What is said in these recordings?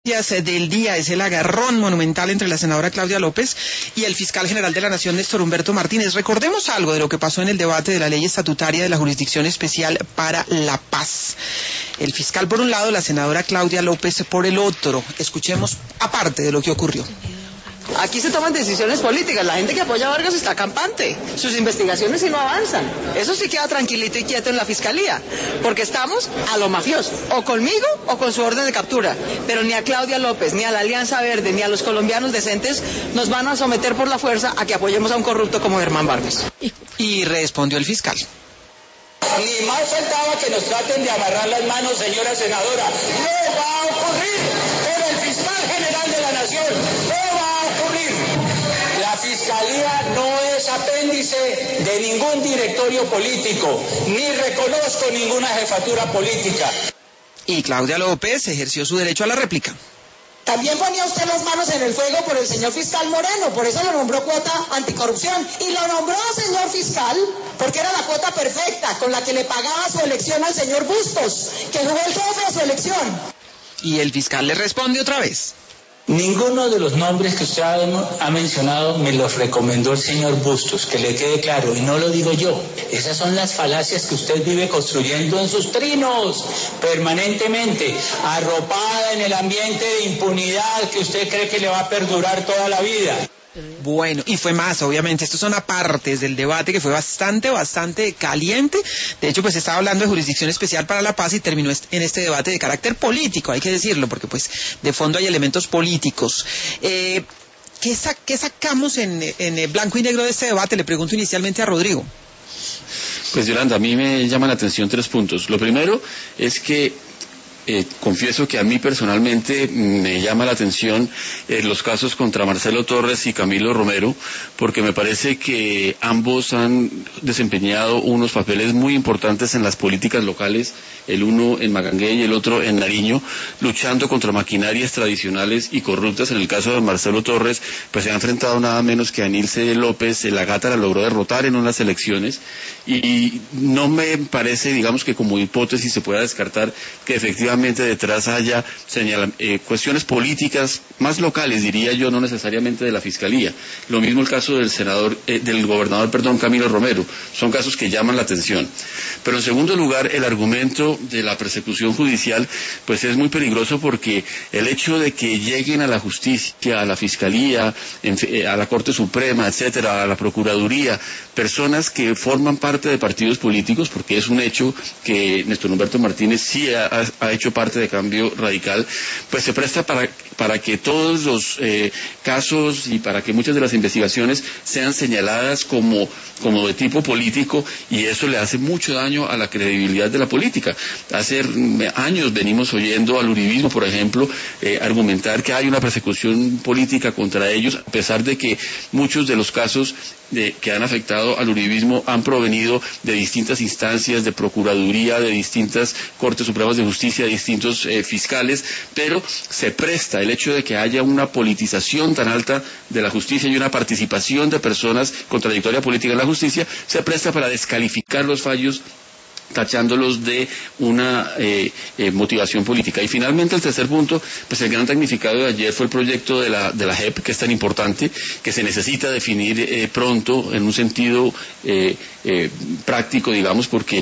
Del día es el agarrón monumental entre la senadora Claudia López y el fiscal general de la Nación, Néstor Humberto Martínez. Recordemos algo de lo que pasó en el debate de la ley estatutaria de la Jurisdicción Especial para la Paz. El fiscal por un lado, la senadora Claudia López por el otro. Escuchemos aparte de lo que ocurrió. Aquí se toman decisiones políticas. La gente que apoya a Vargas está campante. Sus investigaciones sí no avanzan. Eso sí queda tranquilito y quieto en la fiscalía. Porque estamos a lo mafioso. O conmigo o con su orden de captura. Pero ni a Claudia López, ni a la Alianza Verde, ni a los colombianos decentes nos van a someter por la fuerza a que apoyemos a un corrupto como Germán Vargas. Y respondió el fiscal. Ni más faltaba que nos traten de amarrar las manos, señora senadora. No va a ocurrir con el fiscal general de la Nación. No va a ocurrir. La fiscalía no es apéndice de ningún directorio político, ni reconozco ninguna jefatura política. Y Claudia López ejerció su derecho a la réplica. También ponía usted las manos en el fuego por el señor fiscal Moreno, por eso lo nombró cuota anticorrupción. Y lo nombró señor fiscal porque era la cuota perfecta con la que le pagaba su elección al señor Bustos, que fue el jefe de su elección. Y el fiscal le responde otra vez. Ninguno de los nombres que usted ha mencionado me los recomendó el señor Bustos, que le quede claro, y no lo digo yo. Esas son las falacias que usted vive construyendo en sus trinos, permanentemente, arropada en el ambiente de impunidad que usted cree que le va a perdurar toda la vida. Bueno, y fue más, obviamente, estos son apartes del debate que fue bastante caliente. De hecho, pues estaba hablando de Jurisdicción Especial para la Paz y terminó en este debate de carácter político, hay que decirlo, porque pues de fondo hay elementos políticos. ¿Qué sacamos en blanco y negro de este debate? Le pregunto inicialmente a Rodrigo. Pues Yolanda, a mí me llaman la atención 3 puntos. Lo primero es que confieso que a mí personalmente me llama la atención los casos contra Marcelo Torres y Camilo Romero, porque me parece que ambos han desempeñado unos papeles muy importantes en las políticas locales, el uno en Magangué y el otro en Nariño, luchando contra maquinarias tradicionales y corruptas. En el caso de Marcelo Torres, pues se ha enfrentado nada menos que a Nilce López, la gata la logró derrotar en unas elecciones, y no me parece, digamos, que como hipótesis se pueda descartar que efectivamente detrás haya cuestiones políticas más locales, diría yo, no necesariamente de la Fiscalía. Lo mismo el caso del gobernador Camilo Romero. Son casos que llaman la atención. Pero en segundo lugar, el argumento de la persecución judicial, pues es muy peligroso, porque el hecho de que lleguen a la justicia, a la Fiscalía, a la Corte Suprema, etcétera, a la Procuraduría, personas que forman parte de partidos políticos, porque es un hecho que Néstor Humberto Martínez sí ha hecho parte de Cambio Radical, pues se presta para que todos los casos y para que muchas de las investigaciones sean señaladas como de tipo político, y eso le hace mucho daño a la credibilidad de la política. Hace años venimos oyendo al uribismo, por ejemplo, argumentar que hay una persecución política contra ellos, a pesar de que muchos de los casos que han afectado al uribismo han provenido de distintas instancias, de Procuraduría, de distintas Cortes Supremas de Justicia, de distintos fiscales, pero se presta el hecho de que haya una politización tan alta de la justicia y una participación de personas contradictoria política en la justicia, se presta para descalificar los fallos, tachándolos de una motivación política. Y finalmente el tercer punto, pues el gran damnificado de ayer fue el proyecto de la JEP, que es tan importante, que se necesita definir pronto en un sentido práctico, digamos, porque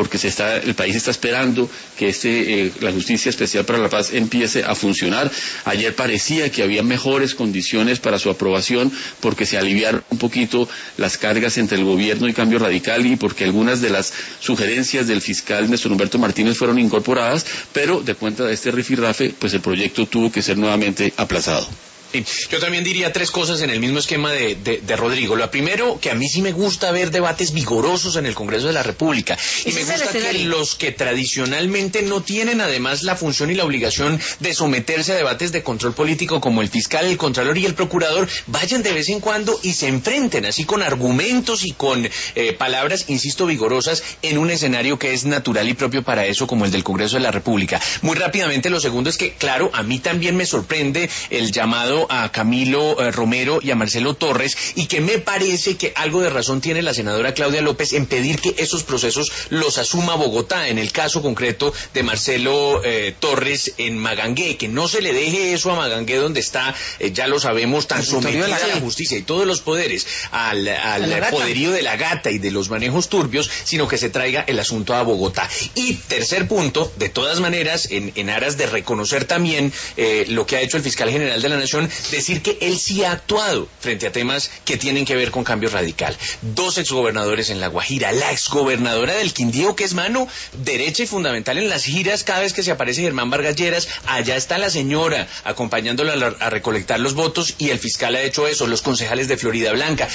el país está esperando que la Justicia Especial para la Paz empiece a funcionar. Ayer parecía que había mejores condiciones para su aprobación, porque se aliviaron un poquito las cargas entre el gobierno y Cambio Radical, y porque algunas de las sugerencias del fiscal Néstor Humberto Martínez fueron incorporadas, pero de cuenta de este rifirrafe, pues el proyecto tuvo que ser nuevamente aplazado. Sí, yo también diría 3 cosas en el mismo esquema de Rodrigo. Lo primero, que a mí sí me gusta ver debates vigorosos en el Congreso de la República, y me gusta que los que tradicionalmente no tienen además la función y la obligación de someterse a debates de control político, como el fiscal, el contralor y el procurador, vayan de vez en cuando y se enfrenten así con argumentos y con palabras, insisto, vigorosas, en un escenario que es natural y propio para eso, como el del Congreso de la República. Muy rápidamente, lo segundo es que, claro, a mí también me sorprende el llamado señalado a Camilo Romero y a Marcelo Torres, y que me parece que algo de razón tiene la senadora Claudia López en pedir que esos procesos los asuma Bogotá, en el caso concreto de Marcelo Torres en Magangué, que no se le deje eso a Magangué, donde está, ya lo sabemos, tan sometida a la justicia y todos los poderes al poderío de la gata y de los manejos turbios, sino que se traiga el asunto a Bogotá. Y tercer punto, de todas maneras, en aras de reconocer también lo que ha hecho el fiscal general de la Nación, decir que él sí ha actuado frente a temas que tienen que ver con Cambio Radical. 2 exgobernadores en La Guajira, la exgobernadora del Quindío, que es mano derecha y fundamental en las giras cada vez que se aparece Germán Vargas Lleras, allá está la señora acompañándola a recolectar los votos, y el fiscal ha hecho eso. Los concejales de Florida Blanca,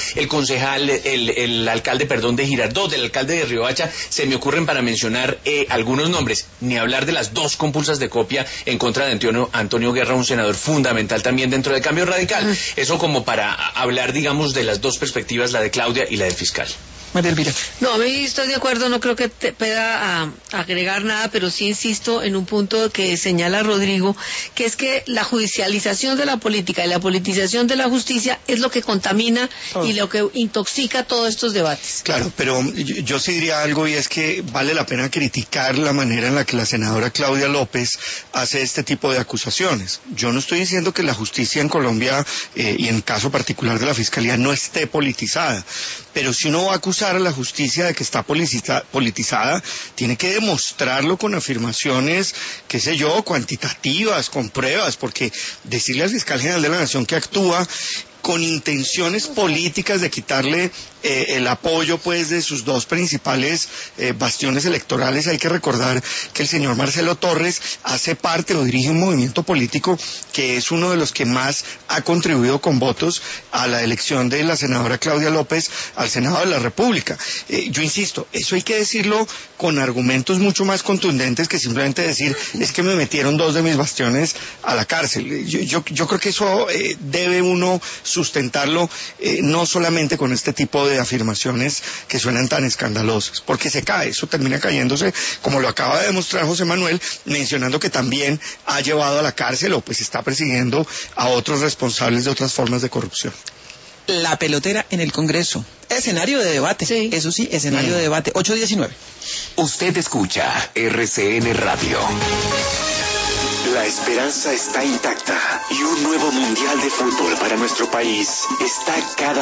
el alcalde, de Girardot, el alcalde de Riohacha, se me ocurren para mencionar algunos nombres, ni hablar de las 2 compulsas de copia en contra de Antonio Guerra, un senador fundamental también dentro de Cambio Radical. Eso como para hablar, digamos, de las 2 perspectivas, la de Claudia y la del fiscal. María Elvira. No, a mí estoy de acuerdo, no creo que pueda agregar nada, pero sí insisto en un punto que señala Rodrigo, que es que la judicialización de la política y la politización de la justicia es lo que contamina y lo que intoxica todos estos debates. Claro, pero yo sí diría algo, y es que vale la pena criticar la manera en la que la senadora Claudia López hace este tipo de acusaciones. Yo no estoy diciendo que la justicia en Colombia, y en caso particular de la Fiscalía, no esté politizada, pero si uno va a acusar a la justicia de que está politizada, tiene que demostrarlo con afirmaciones, qué sé yo, cuantitativas, con pruebas, porque decirle al fiscal general de la Nación que actúa con intenciones políticas de quitarle el apoyo pues de sus 2 principales bastiones electorales. Hay que recordar que el señor Marcelo Torres hace parte o dirige un movimiento político que es uno de los que más ha contribuido con votos a la elección de la senadora Claudia López al Senado de la República. Yo insisto, eso hay que decirlo con argumentos mucho más contundentes que simplemente decir es que me metieron 2 de mis bastiones a la cárcel. Yo creo que eso debe uno sustentarlo no solamente con este tipo de afirmaciones que suenan tan escandalosas, porque se cae, eso termina cayéndose, como lo acaba de demostrar José Manuel, mencionando que también ha llevado a la cárcel o pues está persiguiendo a otros responsables de otras formas de corrupción. La pelotera en el Congreso, escenario de debate, sí. Eso sí, escenario de debate, 8:19. Usted escucha RCN Radio. La esperanza está intacta y un nuevo mundial de fútbol para nuestro país está cada